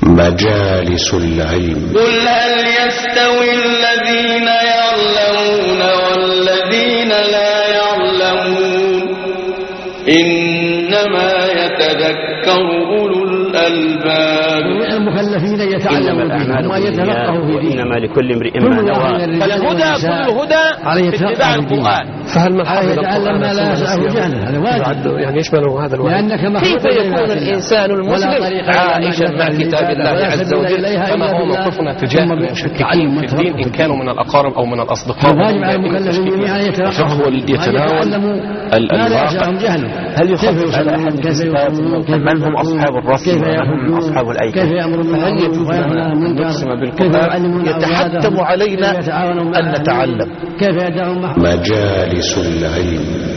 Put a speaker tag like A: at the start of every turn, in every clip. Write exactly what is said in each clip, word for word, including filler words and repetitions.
A: مجالس العلم.
B: قل هل يستوي الذين يعلمون والذين لا يعلمون إنما يتذكر أولو الألباب.
C: المكلفين يتعلمون دينهم ويتفقهوا في دينهم،
D: إنما لكل امرئ ما نوى.
E: فالهدى كل هدى باتباع القرآن.
F: فهل من حفظ
C: القرآن ما لا يسعه جهله هذا واجب،
F: يعني يشمل هذا الواجب.
E: كيف يكون الإنسان المسلم عائشا مع كتاب الله عز وجل
F: كما هو موقفنا تجاه المشككين في الدين إن كانوا من الأقارب أو من الأصدقاء؟
C: الواجب على المكلفين جميعا
F: الفقه يتناول الواقع.
D: هل يخفف على أحد من هم أصحاب الرسم ومن هم أصحاب الأيكة؟
F: فهل يجوز لنا أن نقسم بالقرآن؟ يتحتم علينا أن نتعلم.
A: مجالس العلم.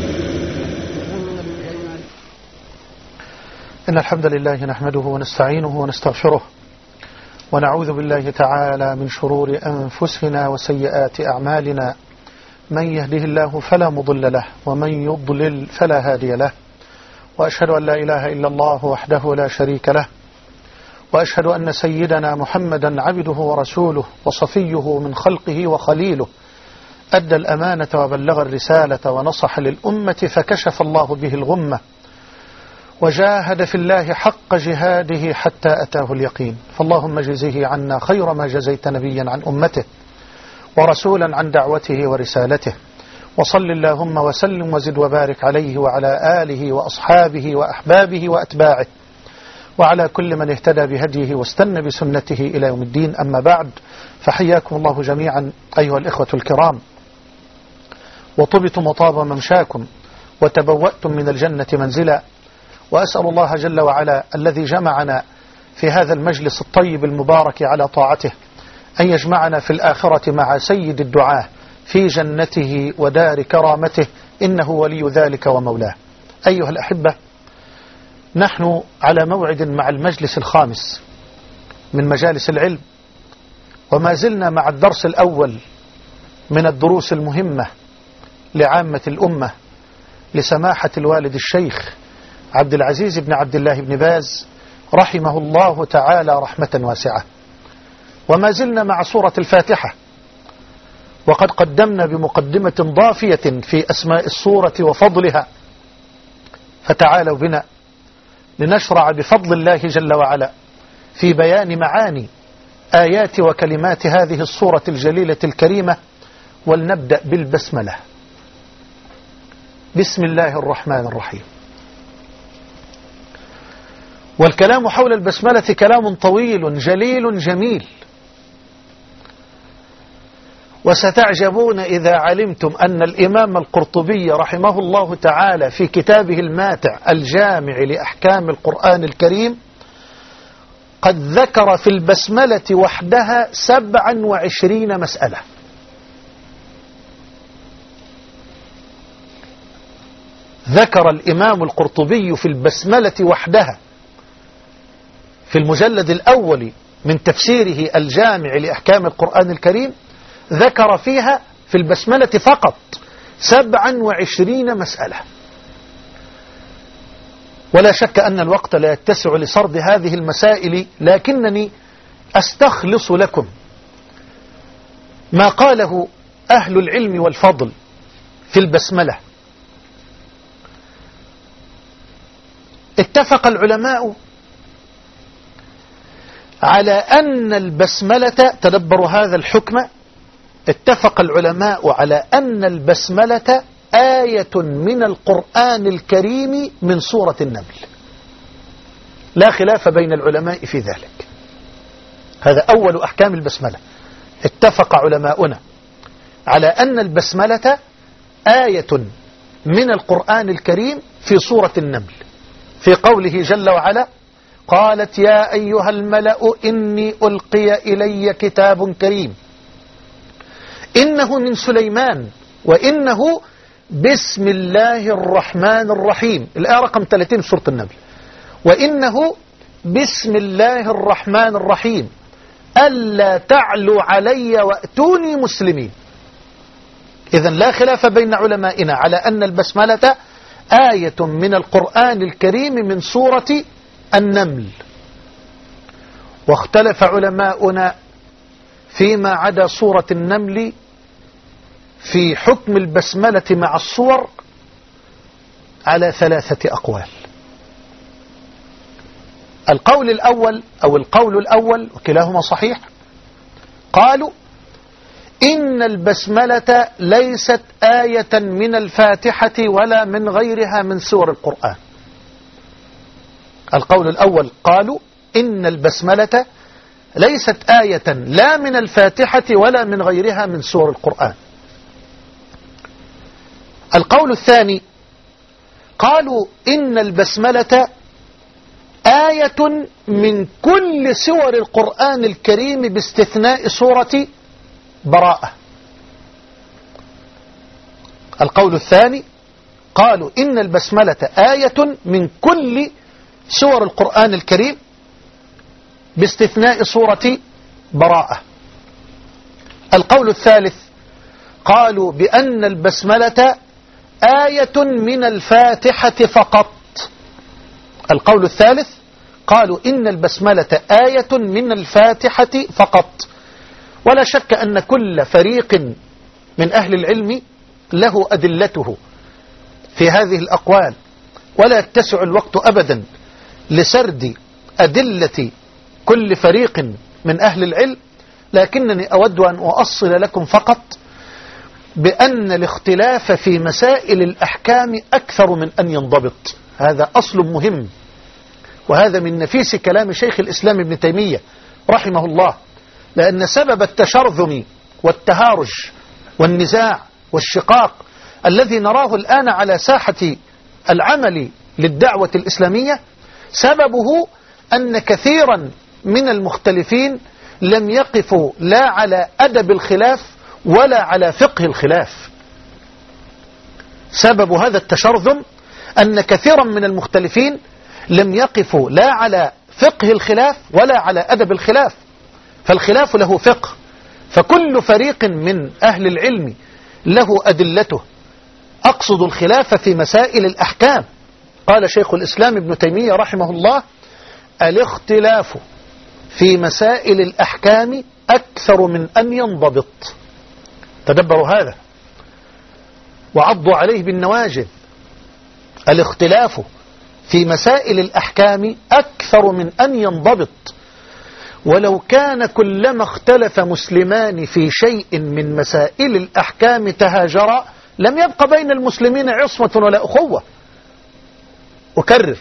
G: إن الحمد لله نحمده ونستعينه ونستغفره ونعوذ بالله تعالى من شرور أنفسنا وسيئات أعمالنا. من يهده الله فلا مضل له ومن يضلل فلا هادي له، وأشهد أن لا إله إلا الله وحده لا شريك له، وأشهد أن سيدنا محمدا عبده ورسوله وصفيه من خلقه وخليله، أدى الأمانة وبلغ الرسالة ونصح للأمة فكشف الله به الغمة، وجاهد في الله حق جهاده حتى أتاه اليقين. فاللهم جزيه عنا خير ما جزيت نبيا عن أمته ورسولا عن دعوته ورسالته، وصل اللهم وسلم وزد وبارك عليه وعلى آله وأصحابه وأحبابه وأتباعه وعلى كل من اهتدى بهديه واستنى بسنته إلى يوم الدين. أما بعد، فحياكم الله جميعا أيها الإخوة الكرام، وطبتم وطاب ممشاكم وتبوأتم من الجنة منزلا، وأسأل الله جل وعلا الذي جمعنا في هذا المجلس الطيب المبارك على طاعته أن يجمعنا في الآخرة مع سيد الدعاة في جنته ودار كرامته، إنه ولي ذلك ومولاه. أيها الأحبة، نحن على موعد مع المجلس الخامس من مجالس العلم، وما زلنا مع الدرس الأول من الدروس المهمة لعامة الأمة لسماحة الوالد الشيخ عبد العزيز بن عبد الله بن باز رحمه الله تعالى رحمة واسعة. وما زلنا مع سورة الفاتحة، وقد قدمنا بمقدمة ضافية في أسماء السورة وفضلها، فتعالوا بنا لنشرع بفضل الله جل وعلا في بيان معاني آيات وكلمات هذه السورة الجليلة الكريمة. ولنبدأ بالبسملة. بسم الله الرحمن الرحيم. والكلام حول البسملة كلام طويل جليل جميل، وستعجبون إذا علمتم أن الإمام القرطبي رحمه الله تعالى في كتابه الماتع الجامع لأحكام القرآن الكريم قد ذكر في البسملة وحدها سبعا وعشرين مسألة. ذكر الإمام القرطبي في البسملة وحدها في المجلد الأول من تفسيره الجامع لأحكام القرآن الكريم، ذكر فيها في البسملة فقط سبعا وعشرين مسألة. ولا شك أن الوقت لا يتسع لسرد هذه المسائل، لكنني أستخلص لكم ما قاله أهل العلم والفضل في البسملة. اتفق العلماء على أن البسملة، تدبروا هذا الحكم، اتفق العلماء على أن البسملة آية من القرآن الكريم من سورة النمل، لا خلاف بين العلماء في ذلك. هذا أول أحكام البسملة. اتفق علماؤنا على أن البسملة آية من القرآن الكريم في سورة النمل، في قوله جل وعلا: قالت يا أيها الملأ إني ألقي إلي كتاب كريم إنه من سليمان وإنه بسم الله الرحمن الرحيم. الآية رقم ثلاثين سورة النمل. وإنه بسم الله الرحمن الرحيم ألا تعلوا علي وأتوني مسلمين. إذن لا خلاف بين علمائنا على أن البسملة آية من القرآن الكريم من سورة النمل. واختلف علماؤنا فيما عدا سورة النمل في حكم البسملة مع الصور على ثلاثة أقوال. القول الأول أو القول الأول وكلاهما صحيح، قالوا إن البسملة ليست آية من الفاتحة ولا من غيرها من سور القرآن. القول الأول قالوا إن البسملة ليست آية لا من الفاتحة ولا من غيرها من سور القرآن. القول الثاني قالوا إن البسملة آية من كل سور القرآن الكريم باستثناء سورة براءة. القول الثاني قالوا إن البسملة آية من كل سور القرآن الكريم باستثناء سورة براءة. القول الثالث قالوا بأن البسملة آية من الفاتحة فقط. القول الثالث قالوا إن البسملة آية من الفاتحة فقط. ولا شك أن كل فريق من أهل العلم له أدلته في هذه الأقوال، ولا يتسع الوقت أبدا لسرد أدلة كل فريق من أهل العلم، لكنني أود أن أؤصل لكم فقط بأن الاختلاف في مسائل الأحكام أكثر من أن ينضبط. هذا أصل مهم، وهذا من نفيس كلام شيخ الإسلام ابن تيمية رحمه الله، لأن سبب التشرذم والتهارج والنزاع والشقاق الذي نراه الآن على ساحة العمل للدعوة الإسلامية سببه أن كثيرا من المختلفين لم يقفوا لا على أدب الخلاف ولا على فقه الخلاف. سبب هذا التشرذم أن كثيرا من المختلفين لم يقفوا لا على فقه الخلاف ولا على أدب الخلاف. فالخلاف له فقه، فكل فريق من أهل العلم له أدلته. أقصد الخلاف في مسائل الأحكام. قال شيخ الإسلام ابن تيمية رحمه الله: الاختلاف في مسائل الأحكام أكثر من أن ينضبط. تدبروا هذا وعضوا عليه بالنواجذ. الاختلاف في مسائل الأحكام أكثر من أن ينضبط. ولو كان كلما اختلف مسلمان في شيء من مسائل الأحكام تهاجرا لم يبق بين المسلمين عصمة ولا أخوة. أكرر: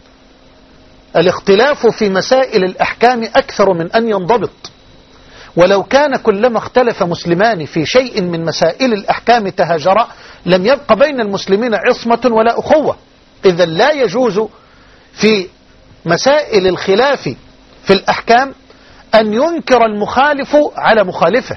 G: الاختلاف في مسائل الأحكام أكثر من أن ينضبط. ولو كان كلما اختلف مسلمان في شيء من مسائل الأحكام تهاجرا لم يبق بين المسلمين عصمة ولا أخوة. إذا لا يجوز في مسائل الخلاف في الأحكام أن ينكر المخالف على مخالفه،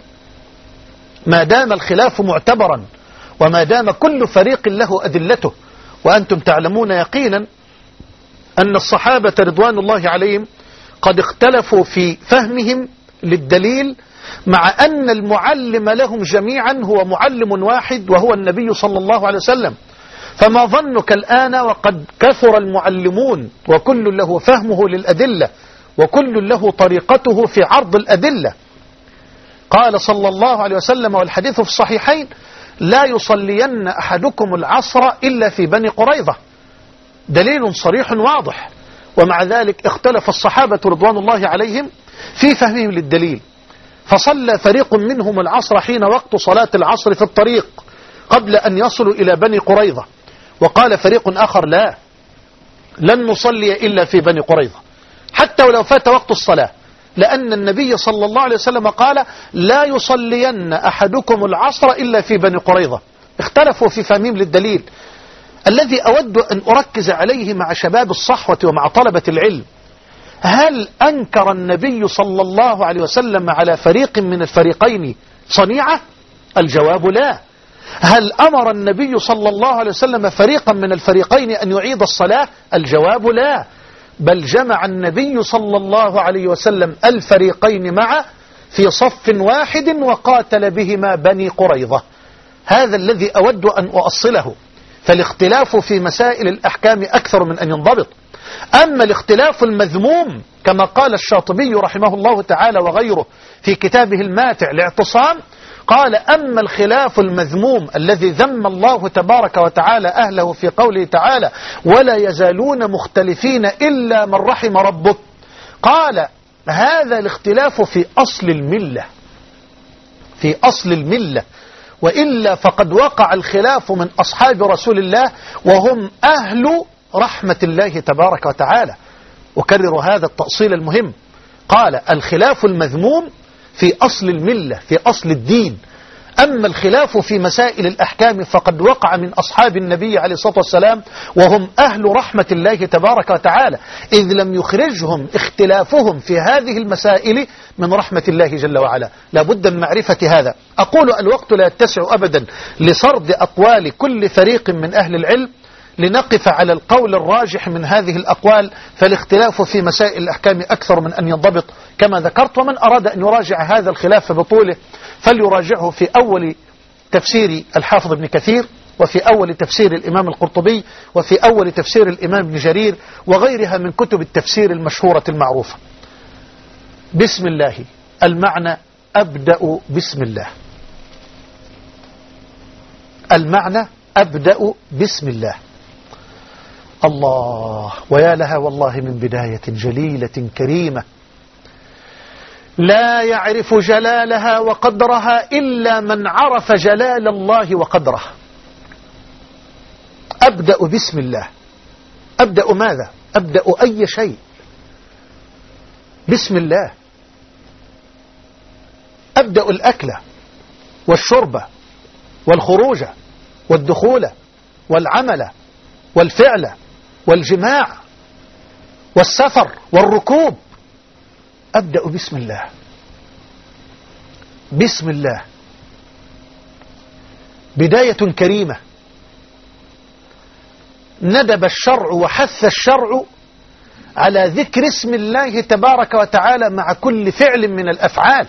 G: ما دام الخلاف معتبرا وما دام كل فريق له أدلته. وأنتم تعلمون يقينا أن الصحابة رضوان الله عليهم قد اختلفوا في فهمهم للدليل، مع أن المعلم لهم جميعا هو معلم واحد وهو النبي صلى الله عليه وسلم. فما ظنك الآن وقد كثر المعلمون وكل له فهمه للأدلة وكل له طريقته في عرض الأدلة. قال صلى الله عليه وسلم والحديث في الصحيحين: لا يصلين أحدكم العصر إلا في بني قريظة. دليل صريح واضح. ومع ذلك اختلف الصحابة رضوان الله عليهم في فهمهم للدليل، فصلى فريق منهم العصر حين وقت صلاة العصر في الطريق قبل أن يصلوا إلى بني قريظة، وقال فريق آخر: لا، لن نصلي إلا في بني قريظة حتى ولو فات وقت الصلاة، لأن النبي صلى الله عليه وسلم قال: لا يصلين أحدكم العصر إلا في بني قريظة. اختلفوا في فهمهم للدليل. الذي أود أن أركز عليه مع شباب الصحوة ومع طلبة العلم: هل أنكر النبي صلى الله عليه وسلم على فريق من الفريقين صنيعة؟ الجواب لا. هل أمر النبي صلى الله عليه وسلم فريقا من الفريقين أن يعيد الصلاة؟ الجواب لا، بل جمع النبي صلى الله عليه وسلم الفريقين معا في صف واحد وقاتل بهما بني قريظة. هذا الذي أود أن أؤصله. فالاختلاف في مسائل الأحكام أكثر من أن ينضبط. أما الاختلاف المذموم كما قال الشاطبي رحمه الله تعالى وغيره في كتابه الماتع الاعتصام، قال أما الخلاف المذموم الذي ذم الله تبارك وتعالى أهله في قوله تعالى ولا يزالون مختلفين إلا من رحم ربك، قال هذا الاختلاف في أصل الملة، في أصل الملة، وإلا فقد وقع الخلاف من أصحاب رسول الله وهم أهل رحمة الله تبارك وتعالى. أكرر هذا التأصيل المهم، قال الخلاف المذموم في أصل الملة، في أصل الدين. أما الخلاف في مسائل الأحكام فقد وقع من أصحاب النبي عليه الصلاة والسلام وهم أهل رحمة الله تبارك وتعالى، إذ لم يخرجهم اختلافهم في هذه المسائل من رحمة الله جل وعلا. لابد من معرفة هذا. أقول الوقت لا يتسع أبدا لسرد أقوال كل فريق من أهل العلم، لنقف على القول الراجح من هذه الأقوال، فالاختلاف في مسائل الأحكام أكثر من أن ينضبط كما ذكرت. ومن أراد أن يراجع هذا الخلاف بطوله فليراجعه في أول تفسير الحافظ ابن كثير، وفي أول تفسير الإمام القرطبي، وفي أول تفسير الإمام ابن جرير، وغيرها من كتب التفسير المشهورة المعروفة. بسم الله، المعنى أبدأ بسم الله، المعنى أبدأ بسم الله. الله، ويا لها والله من بداية جليلة كريمة لا يعرف جلالها وقدرها إلا من عرف جلال الله وقدره. أبدأ بسم الله. أبدأ ماذا؟ أبدأ أي شيء بسم الله. أبدأ الأكل والشرب والخروج والدخول والعمل والفعل والجماع والسفر والركوب، أبدأ بسم الله. بسم الله بداية كريمة، ندب الشرع وحث الشرع على ذكر اسم الله تبارك وتعالى مع كل فعل من الأفعال.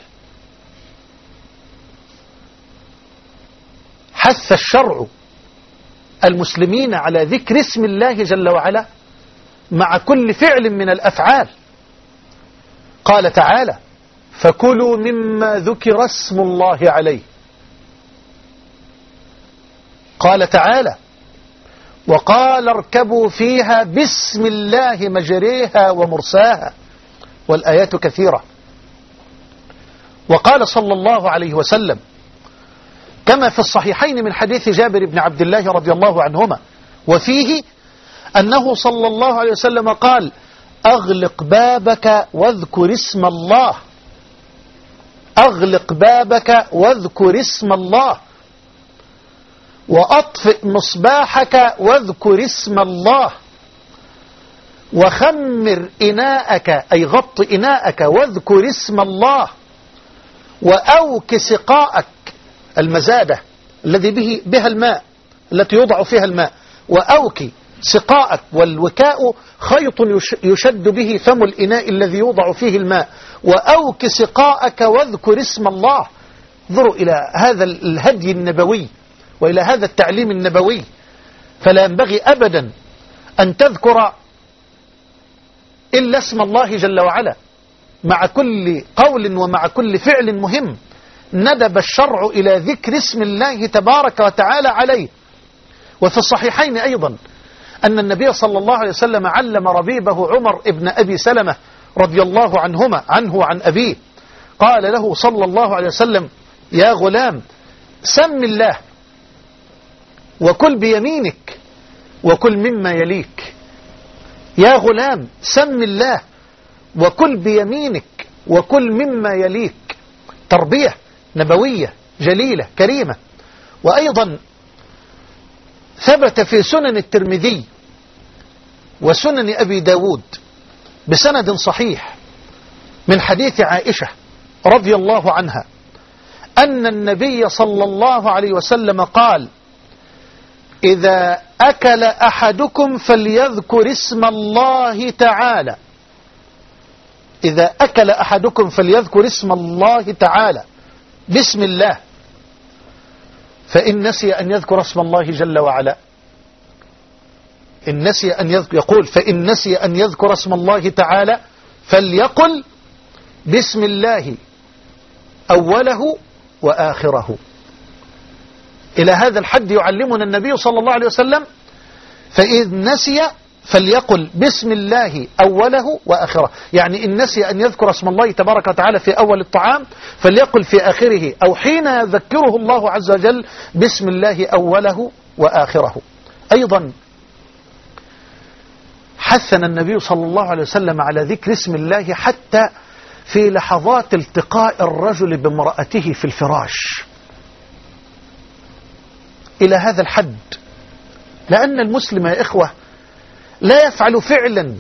G: حث الشرع المسلمين على ذكر اسم الله جل وعلا مع كل فعل من الأفعال. قال تعالى فكلوا مما ذكر اسم الله عليه. قال تعالى وقال اركبوا فيها بسم الله مجريها ومرساها، والآيات كثيرة. وقال صلى الله عليه وسلم كما في الصحيحين من حديث جابر بن عبد الله رضي الله عنهما، وفيه أنه صلى الله عليه وسلم قال أغلق بابك واذكر اسم الله، أغلق بابك واذكر اسم الله، وأطفئ مصباحك واذكر اسم الله، وخمر إناءك أي غط إناءك واذكر اسم الله، وأوك سقاءك المزادة الذي به بها الماء التي يوضع فيها الماء، وأوك سقاءك، والوكاء خيط يشد به فم الإناء الذي يوضع فيه الماء، وأوك سقاءك واذكر اسم الله. انظروا إلى هذا الهدي النبوي وإلى هذا التعليم النبوي، فلا ينبغي أبدا أن تذكر إلا اسم الله جل وعلا مع كل قول ومع كل فعل مهم. ندب الشرع إلى ذكر اسم الله تبارك وتعالى عليه. وفي الصحيحين أيضا أن النبي صلى الله عليه وسلم علم ربيبه عمر ابن أبي سلمة رضي الله عنهما عنه وعن أبيه، قال له صلى الله عليه وسلم يا غلام سم الله وكل بيمينك وكل مما يليك. يا غلام سم الله وكل بيمينك وكل مما يليك. تربية نبوية جليلة كريمة. وأيضا ثبت في سنن الترمذي وسنن أبي داود بسند صحيح من حديث عائشة رضي الله عنها أن النبي صلى الله عليه وسلم قال إذا أكل أحدكم فليذكر اسم الله تعالى. إذا أكل أحدكم فليذكر اسم الله تعالى بسم الله، فإن نسي أن يذكر اسم الله جل وعلا إن نسي أن يذكر يقول فإن نسي أن يذكر اسم الله تعالى فليقل بسم الله أوله وآخره. إلى هذا الحد يعلمنا النبي صلى الله عليه وسلم. فإن نسي فليقل بسم الله أوله وآخره، يعني إن نسي أن يذكر اسم الله تبارك وتعالى في أول الطعام فليقل في آخره أو حين يذكره الله عز وجل بسم الله أوله وآخره. أيضا حثنا النبي صلى الله عليه وسلم على ذكر اسم الله حتى في لحظات التقاء الرجل بامرأته في الفراش، إلى هذا الحد، لأن المسلم يا إخوة لا يفعل فعلا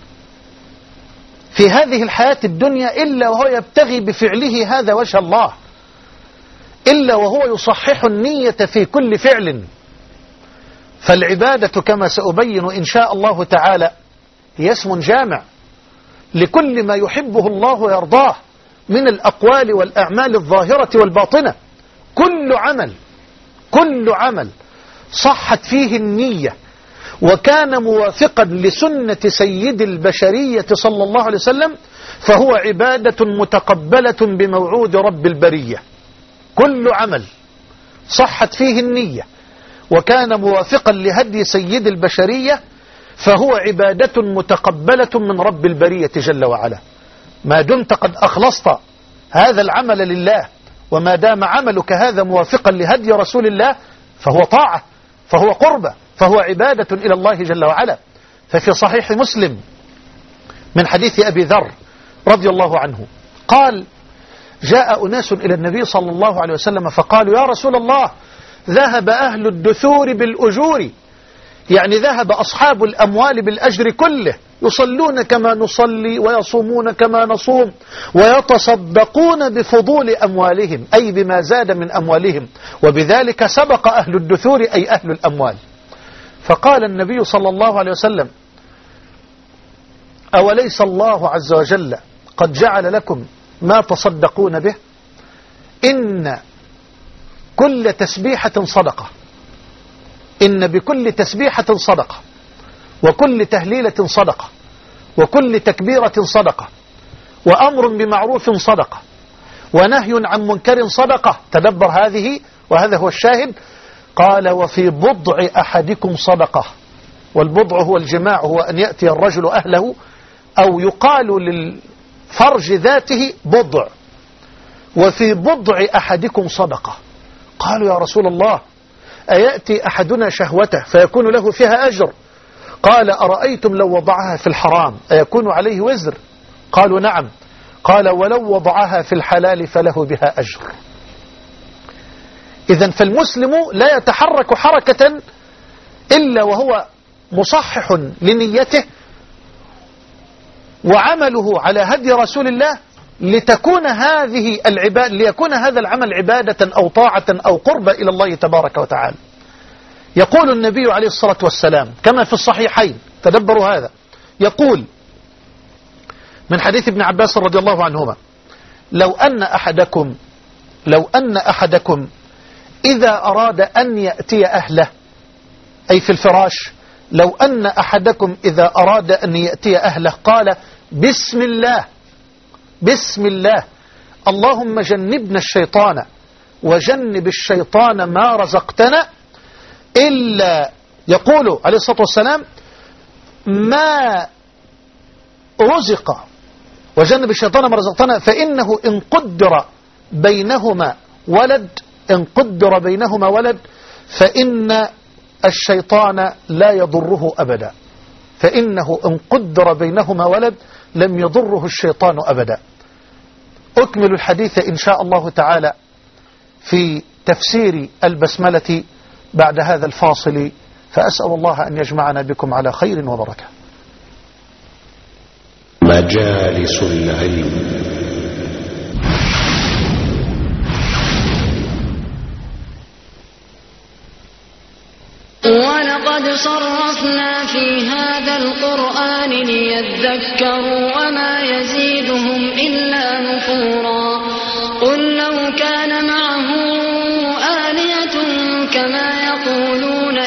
G: في هذه الحياة الدنيا إلا وهو يبتغي بفعله هذا وجه الله، إلا وهو يصحح النية في كل فعل. فالعبادة كما سأبين إن شاء الله تعالى هي اسم جامع لكل ما يحبه الله ويرضاه من الأقوال والأعمال الظاهرة والباطنة. كل عمل كل عمل صحت فيه النية وكان موافقا لسنة سيد البشرية صلى الله عليه وسلم فهو عبادة متقبلة بموعود رب البرية. كل عمل صحت فيه النية وكان موافقا لهدي سيد البشرية فهو عبادة متقبلة من رب البرية جل وعلا. ما دمت قد أخلصت هذا العمل لله وما دام عملك هذا موافقا لهدي رسول الله فهو طاعة، فهو قربة، فهو عبادة إلى الله جل وعلا. ففي صحيح مسلم من حديث أبي ذر رضي الله عنه قال جاء أناس إلى النبي صلى الله عليه وسلم فقالوا يا رسول الله ذهب أهل الدثور بالأجور، يعني ذهب أصحاب الأموال بالأجر كله، يصلون كما نصلي ويصومون كما نصوم ويتصدقون بفضول أموالهم أي بما زاد من أموالهم، وبذلك سبق أهل الدثور أي أهل الأموال. فقال النبي صلى الله عليه وسلم أوليس الله عز وجل قد جعل لكم ما تصدقون به؟ إن كل تسبيحة صدقة، إن بكل تسبيحة صدقة، وكل تهليلة صدقة، وكل تكبيرة صدقة، وأمر بمعروف صدقة، ونهي عن منكر صدقة. تدبر هذه وهذا هو الشاهد. قال وفي بضع أحدكم صدقة، والبضع هو الجماع، هو أن يأتي الرجل أهله أو يقال للفرج ذاته بضع. وفي بضع أحدكم صدقة. قالوا يا رسول الله أيأتي أحدنا شهوته فيكون له فيها أجر؟ قال أرأيتم لو وضعها في الحرام أيكون عليه وزر؟ قالوا نعم. قال ولو وضعها في الحلال فله بها أجر. إذن فالمسلم لا يتحرك حركة إلا وهو مصحح لنيته وعمله على هدي رسول الله لتكون هذه العبادة ليكون هذا العمل عبادة أو طاعة أو قربة إلى الله تبارك وتعالى. يقول النبي عليه الصلاة والسلام كما في الصحيحين، تدبروا هذا، يقول من حديث ابن عباس رضي الله عنهما لو أن أحدكم لو أن أحدكم إذا أراد أن يأتي أهله أي في الفراش، لو أن أحدكم إذا أراد أن يأتي أهله قال بسم الله بسم الله اللهم جنبنا الشيطان وجنب الشيطان ما رزقتنا، إلا يقول عليه الصلاة والسلام ما رزق وجنب الشيطان ما رزقتنا فإنه إن قدر بينهما ولد إن قدر بينهما ولد فإن الشيطان لا يضره أبدا، فإنه إن قدر بينهما ولد لم يضره الشيطان أبدا. أكمل الحديث إن شاء الله تعالى في تفسير البسملة بعد هذا الفاصل، فأسأل الله أن يجمعنا بكم على خير وبركة.
A: مجالس العلم.
H: ولقد صرفنا في هذا القرآن ليذكروا وما يزيدهم إلا نفورا. قل لو كان معه آلية كما يقولون إذا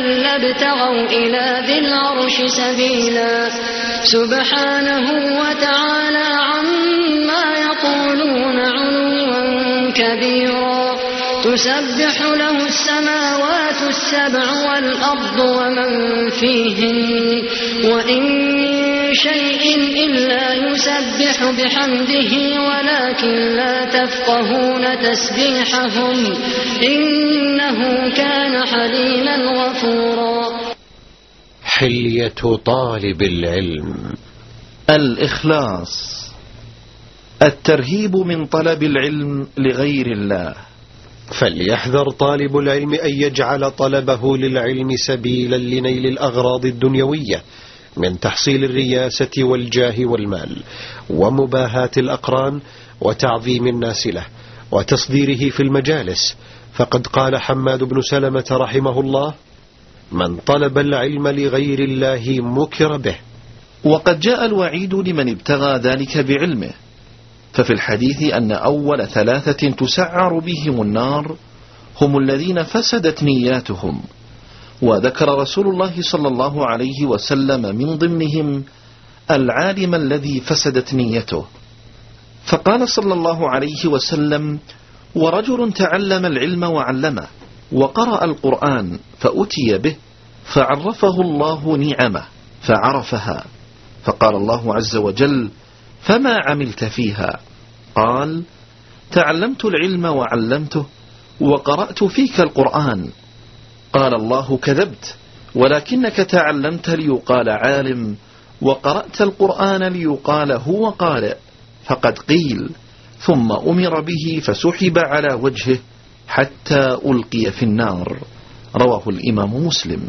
H: لابتغوا إلى ذي العرش سبيلا سبحانه وتعالى عما يقولون علوا كبيرا تسبح له السماوات السبع والأرض ومن فيهن وإن شيء إلا يسبح بحمده ولكن لا تفقهون تسبيحهم إنه كان حليما غفورا.
A: حلية طالب العلم.
F: الإخلاص، الترهيب من طلب العلم لغير الله.
A: فليحذر طالب العلم أن يجعل طلبه للعلم سبيلا لنيل الأغراض الدنيوية من تحصيل الرياسة والجاه والمال ومباهاة الأقران وتعظيم الناس له وتصديره في المجالس. فقد قال حماد بن سلمة رحمه الله: من طلب العلم لغير الله مكر به.
F: وقد جاء الوعيد لمن ابتغى ذلك بعلمه، ففي الحديث أن أول ثلاثة تسعر بهم النار هم الذين فسدت نياتهم، وذكر رسول الله صلى الله عليه وسلم من ضمنهم العالم الذي فسدت نيته، فقال صلى الله عليه وسلم: ورجل تعلم العلم وعلمه وقرأ القرآن فأتي به فعرفه الله نعمه فعرفها، فقال الله عز وجل: فما عملت فيها؟ قال: تعلمت العلم وعلمته وقرأت فيك القرآن. قال الله: كذبت، ولكنك تعلمت ليقال عالم وقرأت القرآن ليقال هو قارئ. فقد قيل: ثم أمر به فسحب على وجهه حتى ألقي في النار. رواه الإمام مسلم.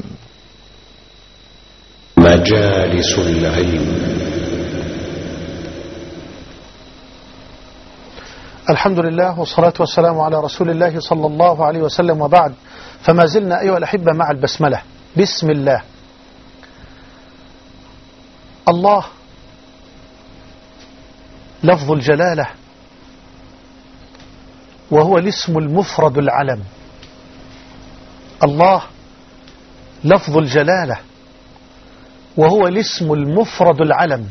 A: مجالس العلم.
G: الحمد لله والصلاة والسلام على رسول الله صلى الله عليه وسلم، وبعد، فما زلنا أيها الأحبة مع البسملة. بسم الله. الله لفظ الجلالة، وهو الاسم المفرد العلم. الله لفظ الجلالة، وهو الاسم المفرد العلم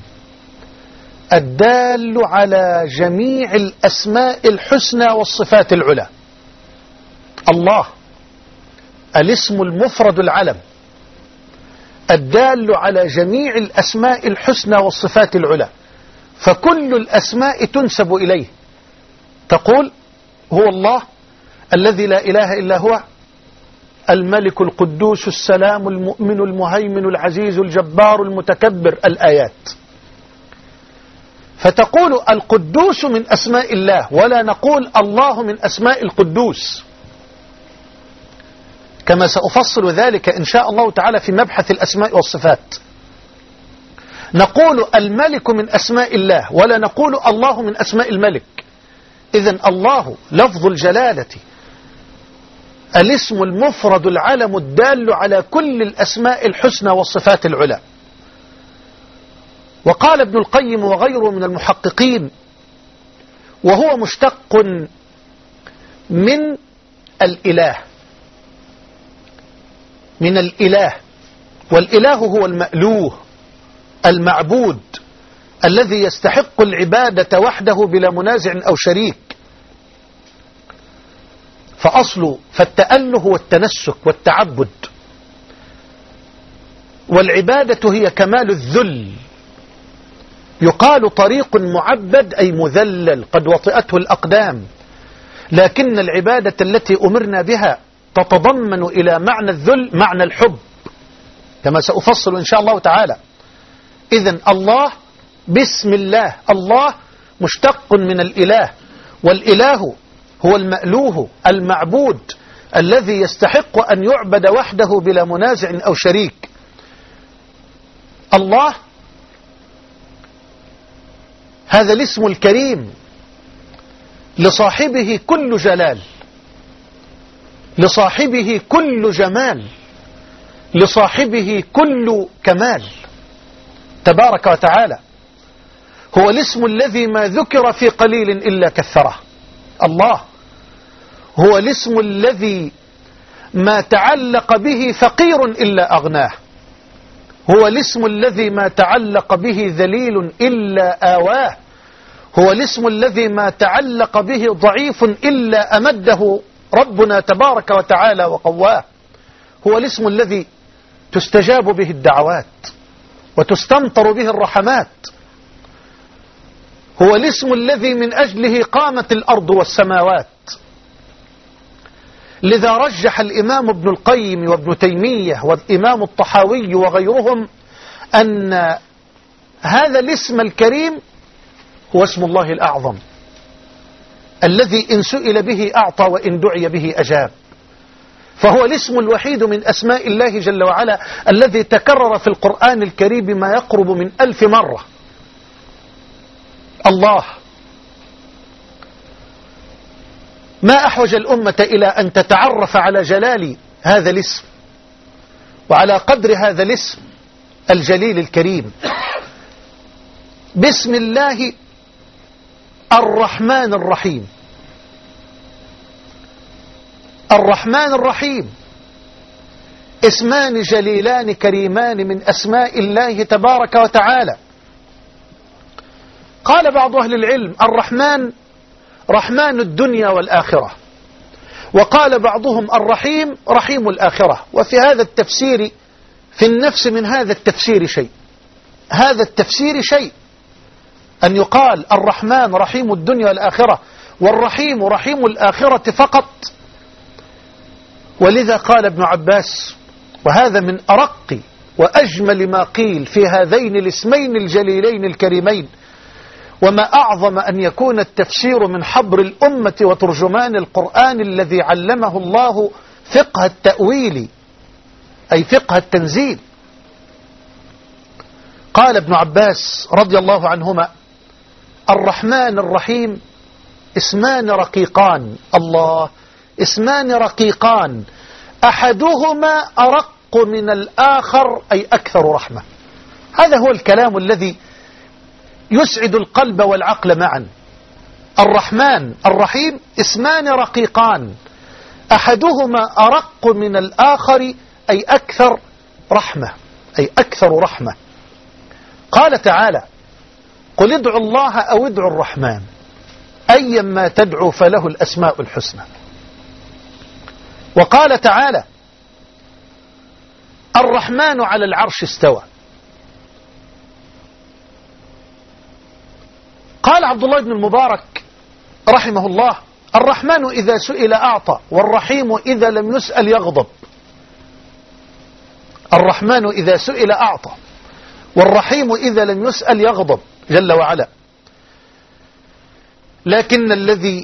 G: الدال على جميع الأسماء الحسنى والصفات العلى. الله الاسم المفرد العلم الدال على جميع الأسماء الحسنى والصفات العلى، فكل الأسماء تنسب إليه. تقول: هو الله الذي لا إله إلا هو، الملك القدوس السلام المؤمن المهيمن العزيز الجبار المتكبر، الآيات. فتقول القدوس من أسماء الله، ولا نقول الله من أسماء القدوس، كما سأفصل ذلك إن شاء الله تعالى في مبحث الأسماء والصفات. نقول الملك من أسماء الله، ولا نقول الله من أسماء الملك. إذن الله لفظ الجلالة، الاسم المفرد العلم الدال على كل الأسماء الحسنى والصفات العلى. وقال ابن القيم وغيره من المحققين: وهو مشتق من الإله، من الإله، والإله هو المألوه المعبود الذي يستحق العبادة وحده بلا منازع أو شريك. فأصل فالتأله والتنسك والتعبد، والعبادة هي كمال الذل. يقال طريق معبد أي مذلل قد وطئته الأقدام، لكن العبادة التي أمرنا بها تتضمن إلى معنى الذل معنى الحب، كما سأفصل إن شاء الله تعالى. إذن الله بسم الله، الله مشتق من الإله، والإله هو المألوه المعبود الذي يستحق أن يعبد وحده بلا منازع أو شريك. الله هذا الاسم الكريم لصاحبه كل جلال، لصاحبه كل جمال، لصاحبه كل كمال تبارك وتعالى. هو الاسم الذي ما ذكر في قليل إلا كثره. الله هو الاسم الذي ما تعلق به فقير إلا أغناه، هو الاسم الذي ما تعلق به ذليل إلا آواه، هو الاسم الذي ما تعلق به ضعيف إلا أمده ربنا تبارك وتعالى وقواه، هو الاسم الذي تستجاب به الدعوات وتستمطر به الرحمات، هو الاسم الذي من أجله قامت الأرض والسماوات. لذا رجح الإمام ابن القيم وابن تيمية والإمام الطحاوي وغيرهم أن هذا الاسم الكريم هو اسم الله الأعظم الذي إن سئل به أعطى وإن دعي به أجاب، فهو الاسم الوحيد من أسماء الله جل وعلا الذي تكرر في القرآن الكريم ما يقرب من ألف مرة. الله، ما أحوج الأمة إلى أن تتعرف على جلال هذا الاسم وعلى قدر هذا الاسم الجليل الكريم. بسم الله الرحمن الرحيم. الرحمن الرحيم اسمان جليلان كريمان من أسماء الله تبارك وتعالى. قال بعض أهل العلم الرحمن رحمن الدنيا والآخرة، وقال بعضهم الرحيم رحيم الآخرة. وفي هذا التفسير في النفس من هذا التفسير شيء، هذا التفسير شيء أن يقال الرحمن رحيم الدنيا والآخرة والرحيم رحيم الآخرة فقط. ولذا قال ابن عباس، وهذا من أرق وأجمل ما قيل في هذين الاسمين الجليلين الكريمين، وما أعظم أن يكون التفسير من حبر الأمة وترجمان القرآن الذي علمه الله فقه التأويل أي فقه التنزيل. قال ابن عباس رضي الله عنهما الرحمن الرحيم اسمان رقيقان، الله، اسمان رقيقان أحدهما أرق من الآخر أي أكثر رحمة. هذا هو الكلام الذي يسعد القلب والعقل معا. الرحمن الرحيم اسمان رقيقان أحدهما أرق من الآخر أي أكثر رحمة، أي أكثر رحمة. قال تعالى قل ادعوا الله أو ادعوا الرحمن أيما تدعو فله الأسماء الحسنى. وقال تعالى الرحمن على العرش استوى. قال عبد الله بن المبارك رحمه الله الرحمن إذا سئل أعطى والرحيم إذا لم يسأل يغضب. الرحمن إذا سئل أعطى والرحيم إذا لم يسأل يغضب جل وعلا. لكن الذي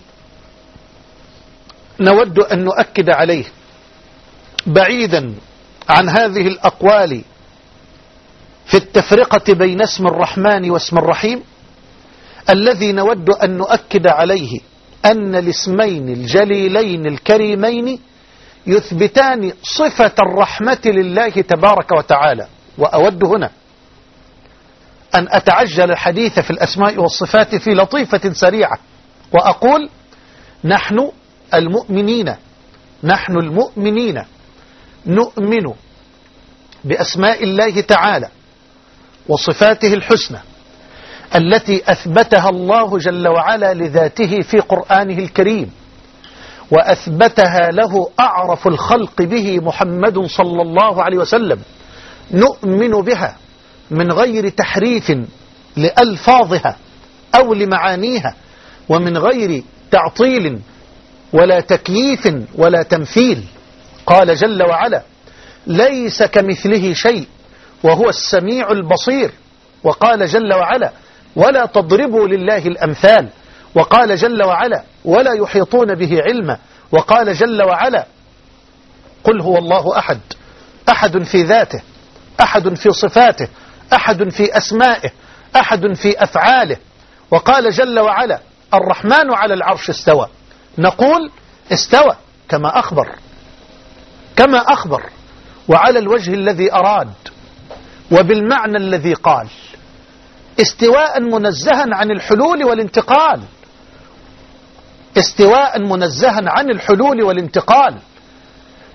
G: نود أن نؤكد عليه بعيدا عن هذه الأقوال في التفرقة بين اسم الرحمن واسم الرحيم، الذي نود أن نؤكد عليه أن الاسمين الجليلين الكريمين يثبتان صفة الرحمة لله تبارك وتعالى. وأود هنا أن أتعجل الحديث في الأسماء والصفات في لطيفة سريعة وأقول نحن المؤمنين نحن المؤمنين نؤمن بأسماء الله تعالى وصفاته الحسنى التي أثبتها الله جل وعلا لذاته في قرآنه الكريم، وأثبتها له أعرف الخلق به محمد صلى الله عليه وسلم. نؤمن بها من غير تحريف لألفاظها أو لمعانيها، ومن غير تعطيل ولا تكييف ولا تمثيل. قال جل وعلا ليس كمثله شيء وهو السميع البصير. وقال جل وعلا ولا تضربوا لله الأمثال. وقال جل وعلا ولا يحيطون به علما. وقال جل وعلا قل هو الله أحد، أحد في ذاته، أحد في صفاته، أحد في أسمائه، أحد في أفعاله. وقال جل وعلا الرحمن على العرش استوى. نقول استوى كما أخبر كما أخبر وعلى الوجه الذي أراد وبالمعنى الذي قال، استواء منزها عن الحلول والانتقال، استواء منزها عن الحلول والانتقال.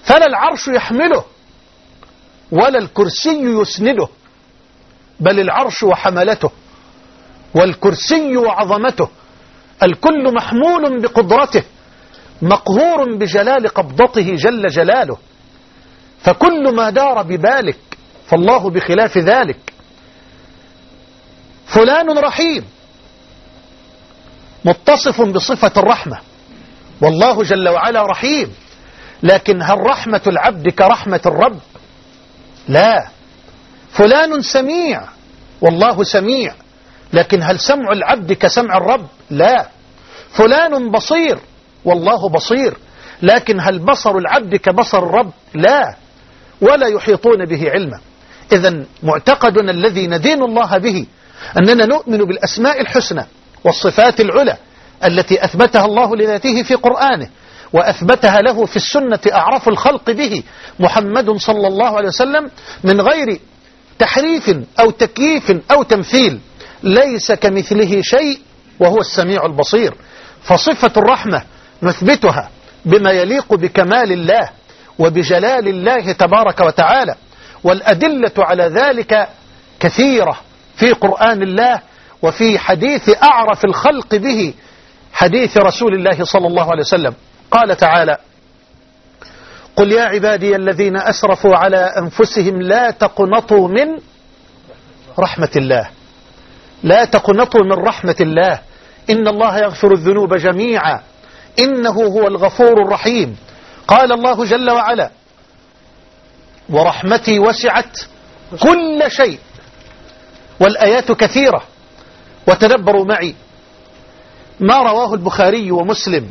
G: فلا العرش يحمله ولا الكرسي يسنده، بل العرش وحملته والكرسي وعظمته، الكل محمول بقدرته مقهور بجلال قبضته جل جلاله. فكل ما دار ببالك فالله بخلاف ذلك. فلان رحيم متصف بصفة الرحمة، والله جل وعلا رحيم، لكن هل رحمة العبد كرحمة الرب؟ لا. فلان سميع، والله سميع، لكن هل سمع العبد كسمع الرب؟ لا. فلان بصير، والله بصير، لكن هل بصر العبد كبصر الرب؟ لا، ولا يحيطون به علما. إذن معتقدنا الذي ندين الله به أننا نؤمن بالأسماء الحسنى والصفات العلى التي أثبتها الله لذاته في قرآنه وأثبتها له في السنة أعرف الخلق به محمد صلى الله عليه وسلم، من غير تحريف أو تكييف أو تمثيل. ليس كمثله شيء وهو السميع البصير. فصفة الرحمة نثبتها بما يليق بكمال الله وبجلال الله تبارك وتعالى، والأدلة على ذلك كثيرة في قرآن الله وفي حديث أعرف الخلق به، حديث رسول الله صلى الله عليه وسلم. قال تعالى: قل يا عبادي الذين أسرفوا على أنفسهم لا تقنطوا من رحمة الله، لا تقنطوا من رحمة الله، إن الله يغفر الذنوب جميعا إنه هو الغفور الرحيم. قال الله جل وعلا: ورحمتي وسعت كل شيء. والآيات كثيرة. وتدبروا معي ما رواه البخاري ومسلم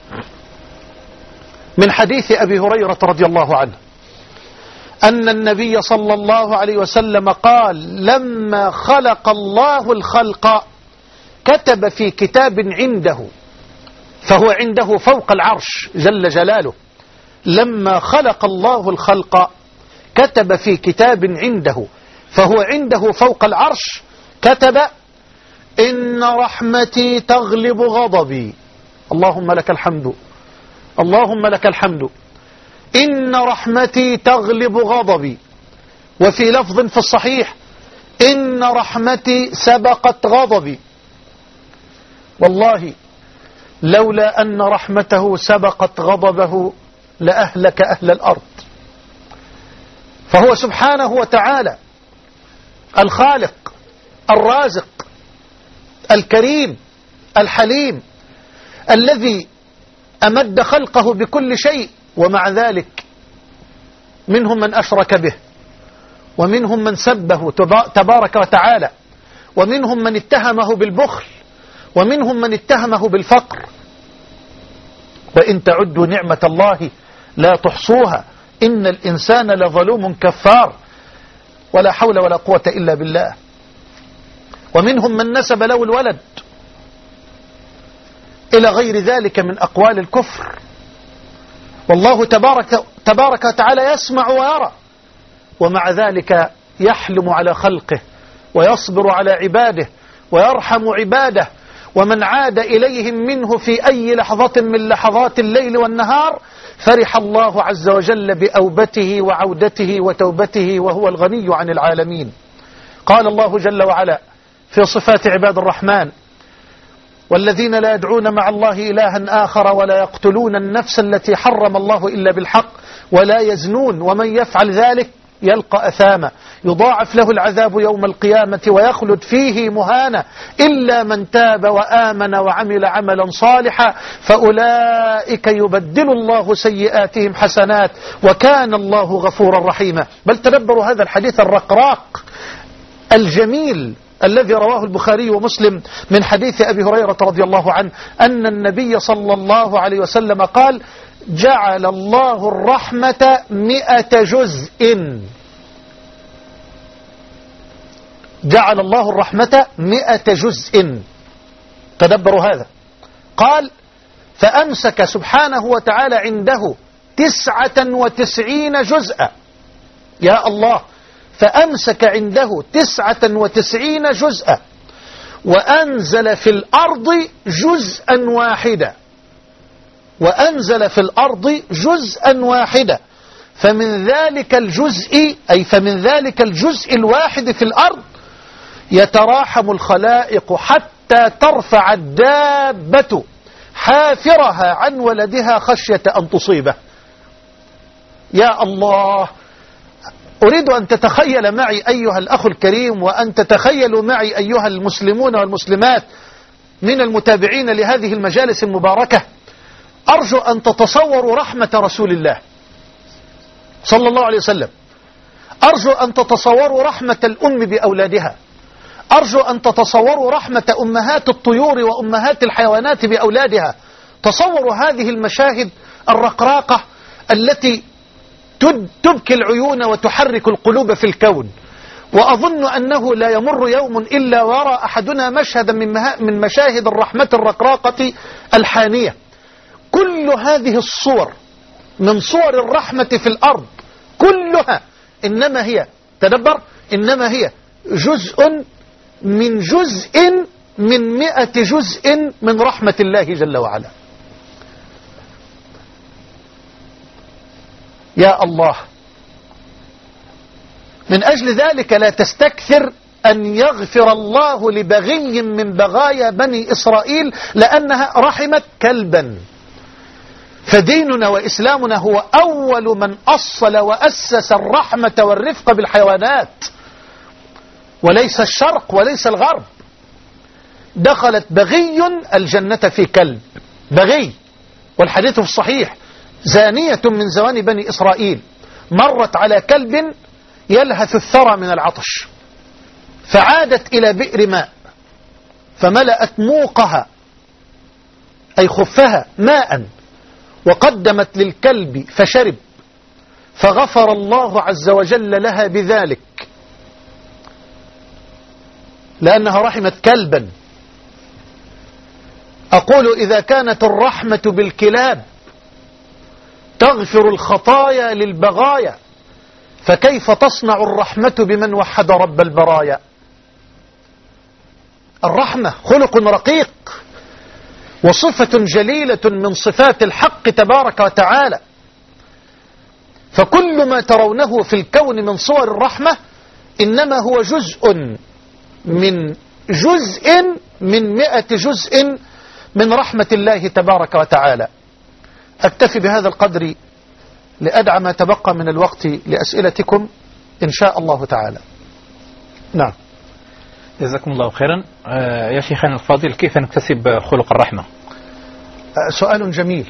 G: من حديث أبي هريرة رضي الله عنه أن النبي صلى الله عليه وسلم قال: لما خلق الله الخلق كتب في كتاب عنده، فهو عنده فوق العرش جل جلاله. لما خلق الله الخلق كتب في كتاب عنده، فهو عنده فوق العرش، كتب: إن رحمتي تغلب غضبي. اللهم لك الحمد، اللهم لك الحمد. إن رحمتي تغلب غضبي. وفي لفظ في الصحيح: إن رحمتي سبقت غضبي. والله لولا أن رحمته سبقت غضبه لأهلك أهل الأرض. فهو سبحانه وتعالى الخالق الرازق الكريم الحليم الذي أمد خلقه بكل شيء، ومع ذلك منهم من أشرك به، ومنهم من سبه تبارك وتعالى، ومنهم من اتهمه بالبخل، ومنهم من اتهمه بالفقر. وإن تعدوا نعمة الله لا تحصوها إن الإنسان لظلوم كفار. ولا حول ولا قوة إلا بالله. ومنهم من نسب له الولد إلى غير ذلك من أقوال الكفر. والله تبارك, تبارك وتعالى يسمع ويرى، ومع ذلك يحلم على خلقه ويصبر على عباده ويرحم عباده. ومن عاد إليهم منه في أي لحظة من لحظات الليل والنهار فرح الله عز وجل بأوبته وعودته وتوبته، وهو الغني عن العالمين. قال الله جل وعلا في صفات عباد الرحمن: والذين لا يدعون مع الله إلها آخر ولا يقتلون النفس التي حرم الله إلا بالحق ولا يزنون ومن يفعل ذلك يلقى أثاما يضاعف له العذاب يوم القيامة ويخلد فيه مهانا إلا من تاب وآمن وعمل عملا صالحا فأولئك يبدل الله سيئاتهم حسنات وكان الله غفورا رحيما. بل تدبروا هذا الحديث الرقراق الجميل الذي رواه البخاري ومسلم من حديث أبي هريرة رضي الله عنه أن النبي صلى الله عليه وسلم قال: جعل الله الرحمة مئة جزء. جعل الله الرحمة مئة جزء. تدبروا هذا. قال: فأمسك سبحانه وتعالى عنده تسعة وتسعين جزءا. يا الله، فأمسك عنده تسعة وتسعين جزءا وأنزل في الأرض جزءا واحدا. وأنزل في الأرض جزءا واحدا فمن ذلك الجزء أي فمن ذلك الجزء الواحد في الأرض يتراحم الخلائق حتى ترفع الدابة حافرها عن ولدها خشية أن تصيبه. يا الله، أريد أن تتخيل معي أيها الأخ الكريم، وأن تتخيلوا معي أيها المسلمون والمسلمات من المتابعين لهذه المجالس المباركة، أرجو أن تتصوروا رحمة رسول الله صلى الله عليه وسلم، أرجو أن تتصوروا رحمة الأم بأولادها، أرجو أن تتصوروا رحمة أمهات الطيور وأمهات الحيوانات بأولادها. تصوروا هذه المشاهد الرقراقة التي تبكي العيون وتحرك القلوب في الكون. وأظن أنه لا يمر يوم إلا ويرى أحدنا مشهدا من مشاهد الرحمة الرقراقة الحانية. كل هذه الصور من صور الرحمة في الأرض كلها إنما هي، تدبر، إنما هي جزء من جزء من مئة جزء من رحمة الله جل وعلا. يا الله، من أجل ذلك لا تستكثر أن يغفر الله لبغي من بغايا بني إسرائيل لأنها رحمت كلبا. فديننا وإسلامنا هو أول من أصل وأسس الرحمة والرفق بالحيوانات، وليس الشرق وليس الغرب. دخلت بغي الجنة في كلب، بغي، والحديث في الصحيح، زانية من زواني بني إسرائيل مرت على كلب يلهث الثرى من العطش، فعادت إلى بئر ماء فملأت موقها أي خفها ماء وقدمت للكلب فشرب، فغفر الله عز وجل لها بذلك لأنها رحمت كلبا. أقول إذا كانت الرحمة بالكلاب تغفر الخطايا للبغايا، فكيف تصنع الرحمة بمن وحد رب البرايا؟ الرحمة خلق رقيق وصفة جليلة من صفات الحق تبارك وتعالى. فكل ما ترونه في الكون من صور الرحمة إنما هو جزء من جزء من مئة جزء من رحمة الله تبارك وتعالى. أكتفي بهذا القدر لأدعى ما تبقى من الوقت لأسئلتكم إن شاء الله تعالى. نعم،
I: جزاكم الله خيرا. آه يا شيخنا الفاضل، كيف نكتسب خلق الرحمة؟
G: آه سؤال جميل،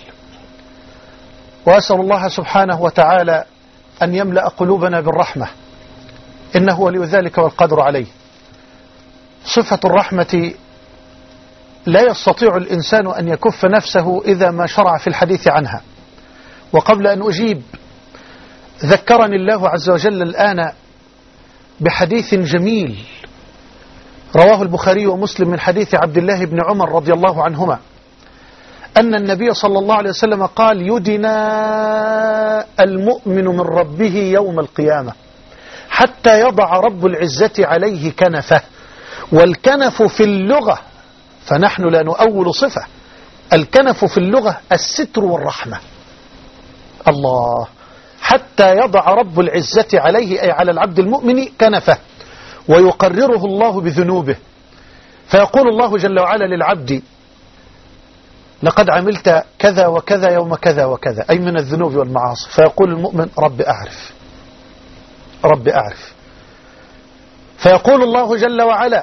G: وأسأل الله سبحانه وتعالى أن يملأ قلوبنا بالرحمة، إنه ولي ذلك والقدر عليه. صفة الرحمة لا يستطيع الإنسان أن يكف نفسه إذا ما شرع في الحديث عنها. وقبل أن أجيب، ذكرني الله عز وجل الآن بحديث جميل رواه البخاري ومسلم من حديث عبد الله بن عمر رضي الله عنهما أن النبي صلى الله عليه وسلم قال: يدنى المؤمن من ربه يوم القيامة حتى يضع رب العزة عليه كنفه. والكنف في اللغة، فنحن لا نؤول صفة، الكنف في اللغة الستر والرحمة. الله، حتى يضع رب العزة عليه أي على العبد المؤمن كنفه ويقرره الله بذنوبه، فيقول الله جل وعلا للعبد: لقد عملت كذا وكذا يوم كذا وكذا، أي من الذنوب والمعاصي. فيقول المؤمن: رب أعرف رب أعرف. فيقول الله جل وعلا: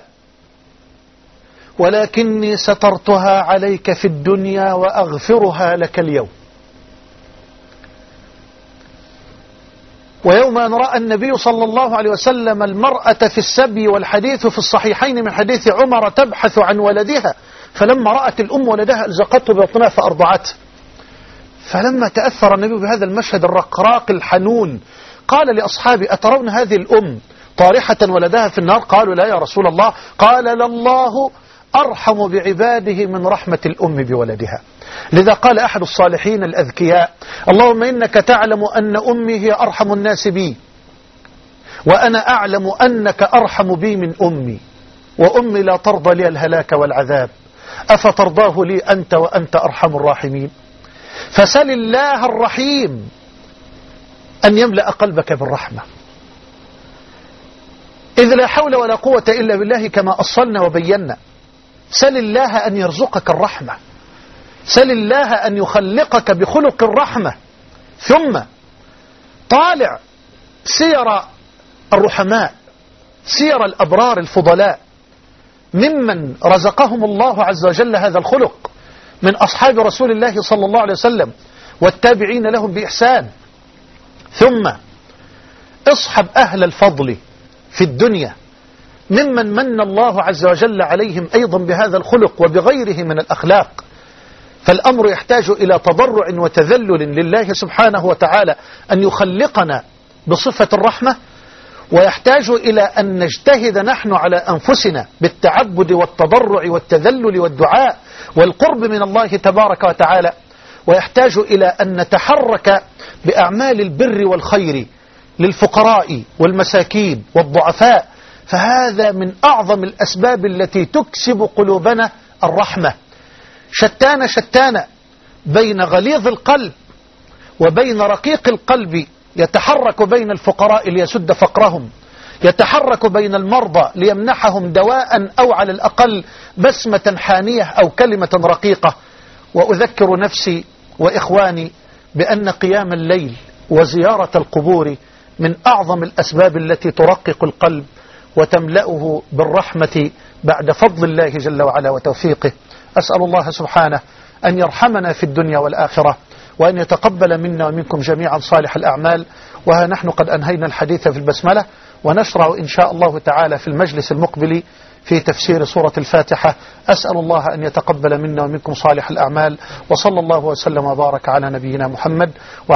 G: ولكني سترتها عليك في الدنيا وأغفرها لك اليوم. ويوم أن رأى النبي صلى الله عليه وسلم المرأة في السبي، والحديث في الصحيحين من حديث عمر، تبحث عن ولدها، فلما رأت الأم ولدها ألزقته ببطنها فأرضعته. فلما تأثر النبي بهذا المشهد الرقراق الحنون قال لأصحابه: أترون هذه الأم طارحة ولدها في النار؟ قالوا: لا يا رسول الله. قال: لله أرحم بعباده من رحمة الأم بولدها. لذا قال أحد الصالحين الأذكياء: اللهم إنك تعلم أن أمي هي أرحم الناس بي، وأنا أعلم أنك أرحم بي من أمي، وأمي لا ترضى لي الهلاك والعذاب، أفترضاه لي أنت وأنت أرحم الراحمين؟ فسل الله الرحيم أن يملأ قلبك بالرحمة، إذ لا حول ولا قوة إلا بالله كما أصلنا وبينا. سل الله أن يرزقك الرحمة، سل الله أن يخلقك بخلق الرحمة. ثم طالع سير الرحماء، سير الأبرار الفضلاء ممن رزقهم الله عز وجل هذا الخلق من أصحاب رسول الله صلى الله عليه وسلم والتابعين لهم بإحسان. ثم اصحب أهل الفضل في الدنيا ممن من الله عز وجل عليهم أيضا بهذا الخلق وبغيره من الأخلاق. فالأمر يحتاج إلى تضرع وتذلل لله سبحانه وتعالى أن يخلقنا بصفة الرحمة، ويحتاج إلى أن نجتهد نحن على أنفسنا بالتعبد والتضرع والتذلل والدعاء والقرب من الله تبارك وتعالى، ويحتاج إلى أن نتحرك بأعمال البر والخير للفقراء والمساكين والضعفاء. فهذا من أعظم الأسباب التي تكسب قلوبنا الرحمة. شتان شتان بين غليظ القلب وبين رقيق القلب، يتحرك بين الفقراء ليسد فقرهم، يتحرك بين المرضى ليمنحهم دواء أو على الأقل بسمة حانية أو كلمة رقيقة. وأذكر نفسي وإخواني بأن قيام الليل وزيارة القبور من أعظم الأسباب التي ترقق القلب وتملأه بالرحمة بعد فضل الله جل وعلا وتوفيقه. أسأل الله سبحانه أن يرحمنا في الدنيا والآخرة، وأن يتقبل منا ومنكم جميعا صالح الأعمال. وها نحن قد أنهينا الحديث في البسملة، ونشرع إن شاء الله تعالى في المجلس المقبل في تفسير سورة الفاتحة. أسأل الله أن يتقبل منا ومنكم صالح الأعمال، وصلى الله وسلم وبارك على نبينا محمد.